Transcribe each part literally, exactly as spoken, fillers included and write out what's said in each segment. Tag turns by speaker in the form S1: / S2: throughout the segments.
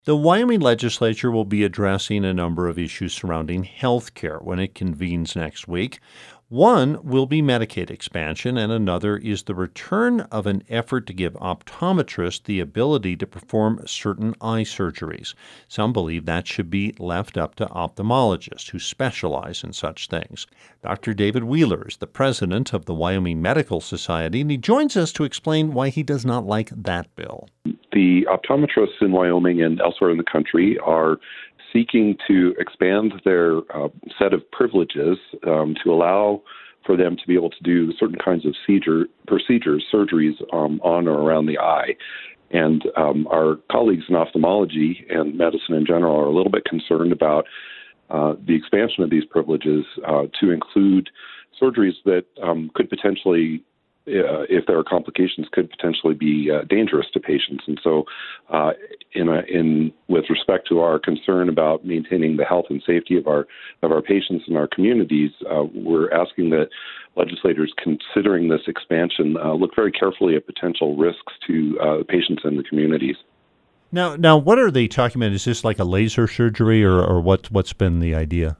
S1: The Wyoming legislature will be addressing a number of issues surrounding health care when it convenes next week. One will be Medicaid expansion, and another is the return of an effort to give optometrists the ability to perform certain eye surgeries. Some believe that should be left up to ophthalmologists who specialize in such things. Doctor David Wheeler is the president of the Wyoming Medical Society, and he joins us to explain why he does not like that bill.
S2: The optometrists in Wyoming and elsewhere in the country are seeking to expand their uh, set of privileges um, to allow for them to be able to do certain kinds of seizure, procedures, surgeries um, on or around the eye. And um, our colleagues in ophthalmology and medicine in general are a little bit concerned about uh, the expansion of these privileges uh, to include surgeries that um, could potentially Uh, if there are complications, could potentially be uh, dangerous to patients. And so, uh, in, a, in with respect to our concern about maintaining the health and safety of our of our patients and our communities, uh, we're asking that legislators considering this expansion uh, look very carefully at potential risks to uh, patients and the communities.
S1: Now, now, what are they talking about? Is this like a laser surgery, or, or what? What's been the idea?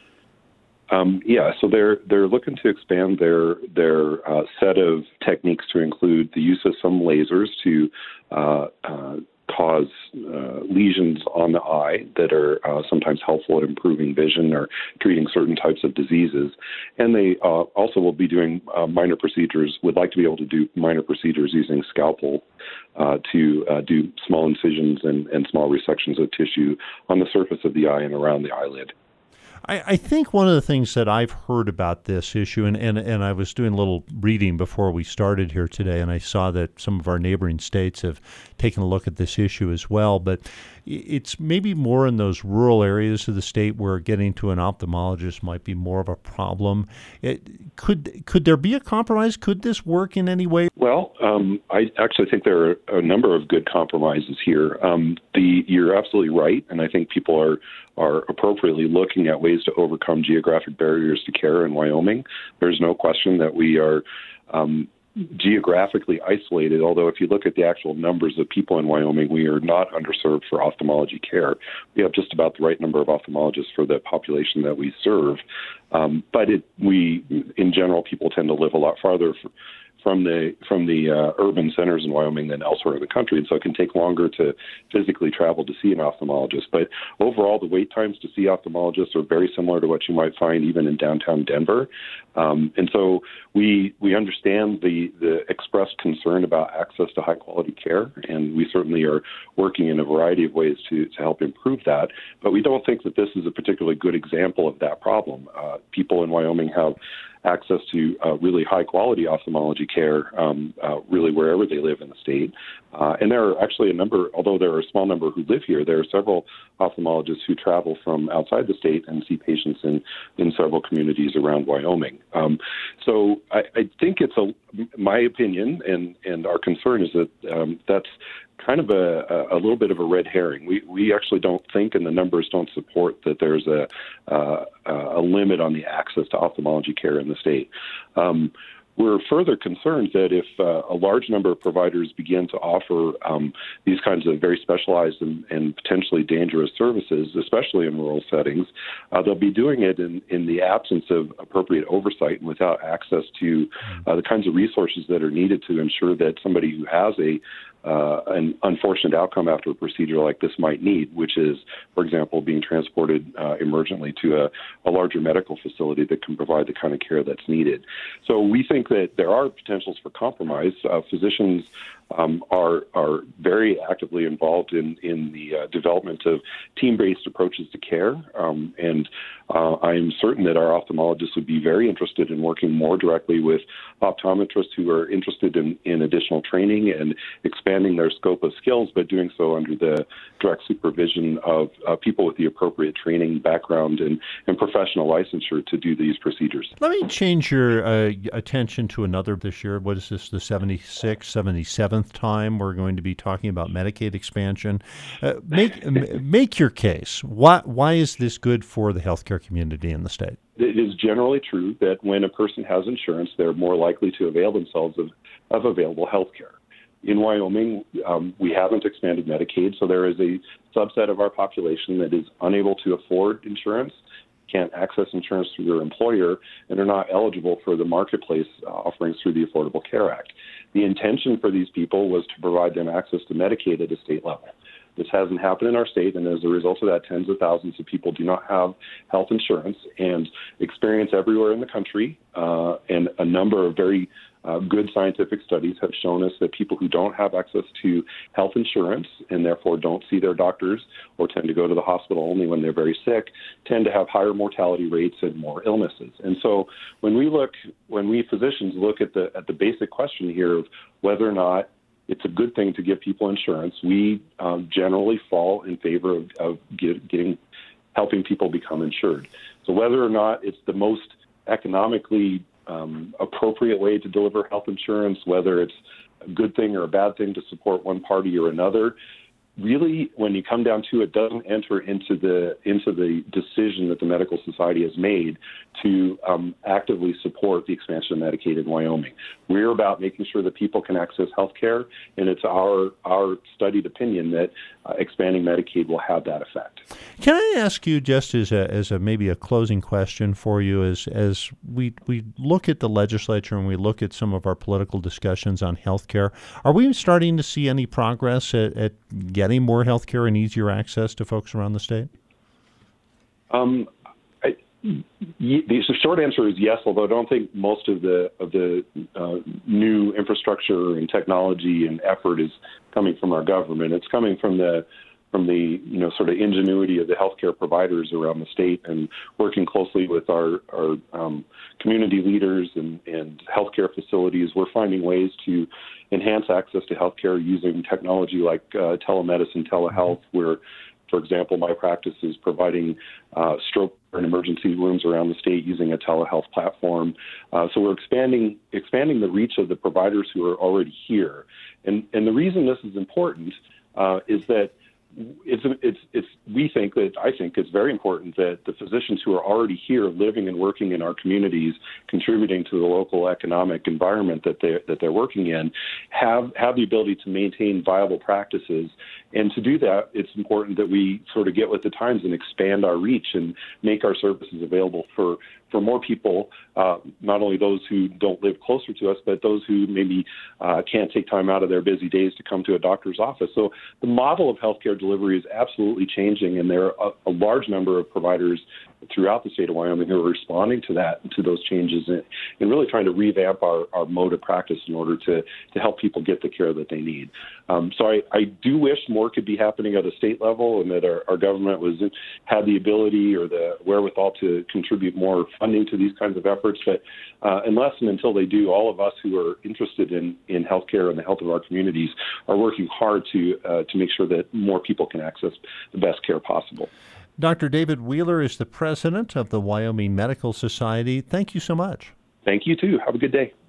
S2: Um, yeah, so they're they're looking to expand their their uh, set of techniques to include the use of some lasers to uh, uh, cause uh, lesions on the eye that are uh, sometimes helpful at improving vision or treating certain types of diseases. And they uh, also will be doing uh, minor procedures, would like to be able to do minor procedures using scalpel uh, to uh, do small incisions and, and small resections of tissue on the surface of the eye and around the eyelid.
S1: I, I think one of the things that I've heard about this issue, and, and, and I was doing a little reading before we started here today, and I saw that some of our neighboring states have taken a look at this issue as well, but it's maybe more in those rural areas of the state where getting to an ophthalmologist might be more of a problem. It, could could there be a compromise? Could this work in any way?
S2: Well, um, I actually think there are a number of good compromises here. Um, the you're absolutely right, and I think people are are appropriately looking at ways to overcome geographic barriers to care in Wyoming. There's no question that we are um, geographically isolated, although if you look at the actual numbers of people in Wyoming, we are not underserved for ophthalmology care. We have just about the right number of ophthalmologists for the population that we serve. Um, but it, we, in general, people tend to live a lot farther f- from the from the uh, urban centers in Wyoming than elsewhere in the country, and so it can take longer to physically travel to see an ophthalmologist. But overall, the wait times to see ophthalmologists are very similar to what you might find even in downtown Denver. Um, and so we we understand the, the expressed concern about access to high-quality care, and we certainly are working in a variety of ways to, to help improve that. But we don't think that this is a particularly good example of that problem. Uh, people in Wyoming have access to uh, really high-quality ophthalmology care, um, uh, really wherever they live in the state. Uh, and there are actually a number, although there are a small number who live here, there are several ophthalmologists who travel from outside the state and see patients in, in several communities around Wyoming. Um, so I, I think it's a, my opinion, and, and our concern is that um, that's kind of a, a little bit of a red herring. We we actually don't think, and the numbers don't support, that there's a uh, a limit on the access to ophthalmology care in the state. Um, We're further concerned that if uh, a large number of providers begin to offer um, these kinds of very specialized and, and potentially dangerous services, especially in rural settings, uh, they'll be doing it in, in the absence of appropriate oversight and without access to uh, the kinds of resources that are needed to ensure that somebody who has a Uh, an unfortunate outcome after a procedure like this might need, which is, for example, being transported uh, emergently to a, a larger medical facility that can provide the kind of care that's needed. So we think that there are potentials for compromise. Uh, physicians um, are are very actively involved in, in the uh, development of team-based approaches to care, um, and uh, I'm certain that our ophthalmologists would be very interested in working more directly with optometrists who are interested in, in additional training and expanding their scope of skills, but doing so under the direct supervision of uh, people with the appropriate training, background, and, and professional licensure to do these procedures.
S1: Let me change your uh, attention to another this year. What is this, the seventy-sixth, seventy-seventh time we're going to be talking about Medicaid expansion? Uh, make make your case. Why, why is this good for the healthcare community in the state?
S2: It is generally true that when a person has insurance, they're more likely to avail themselves of, of available health care. in Wyoming, um, we haven't expanded Medicaid, so there is a subset of our population that is unable to afford insurance, can't access insurance through their employer, and are not eligible for the marketplace uh, offerings through the Affordable Care Act. The intention for these people was to provide them access to Medicaid at a state level. This hasn't happened in our state, and as a result of that, tens of thousands of people do not have health insurance, and experience everywhere in the country uh, and a number of very uh, good scientific studies have shown us that people who don't have access to health insurance and therefore don't see their doctors or tend to go to the hospital only when they're very sick tend to have higher mortality rates and more illnesses. And so when we look, when we physicians look at the at the basic question here of whether or not it's a good thing to give people insurance, we um, generally fall in favor of, of get, getting, helping people become insured. So whether or not it's the most economically um, appropriate way to deliver health insurance, whether it's a good thing or a bad thing to support one party or another, really, when you come down to it, doesn't enter into the into the decision that the Medical Society has made to um, actively support the expansion of Medicaid in Wyoming. We're about making sure that people can access health care, and it's our our studied opinion that uh, expanding Medicaid will have that effect.
S1: Can I ask you, just as a as a maybe a closing question for you, as as we we look at the legislature and we look at some of our political discussions on health care, are we starting to see any progress at, at getting more health care and easier access to folks around the state?
S2: Um, I, y- the short answer is yes, although I don't think most of the of the uh, new infrastructure and technology and effort is coming from our government. It's coming from the from the you know sort of ingenuity of the healthcare providers around the state and working closely with our our um, community leaders and, and healthcare facilities. We're finding ways to enhance access to healthcare using technology like uh, telemedicine, telehealth, where, for example, my practice is providing uh, stroke and emergency rooms around the state using a telehealth platform. Uh, so we're expanding expanding the reach of the providers who are already here. And and the reason this is important uh, is that It's, it's, it's, we think that, I think it's very important that the physicians who are already here living and working in our communities, contributing to the local economic environment that they're, that they're working in, have, have the ability to maintain viable practices. And to do that, it's important that we sort of get with the times and expand our reach and make our services available for, for more people, uh, not only those who don't live closer to us, but those who maybe uh, can't take time out of their busy days to come to a doctor's office. So the model of healthcare delivery is absolutely changing, and there are a, a large number of providers throughout the state of Wyoming who are responding to that, to those changes, and, and really trying to revamp our, our mode of practice in order to, to help people get the care that they need. Um, so I, I do wish more could be happening at a state level, and that our, our government was had the ability or the wherewithal to contribute more funding to these kinds of efforts. But uh, unless and until they do, all of us who are interested in, in healthcare and the health of our communities are working hard to uh, to make sure that more people can access the best care possible.
S1: Doctor David Wheeler is the president of the Wyoming Medical Society. Thank you so much.
S2: Thank you, too. Have a good day.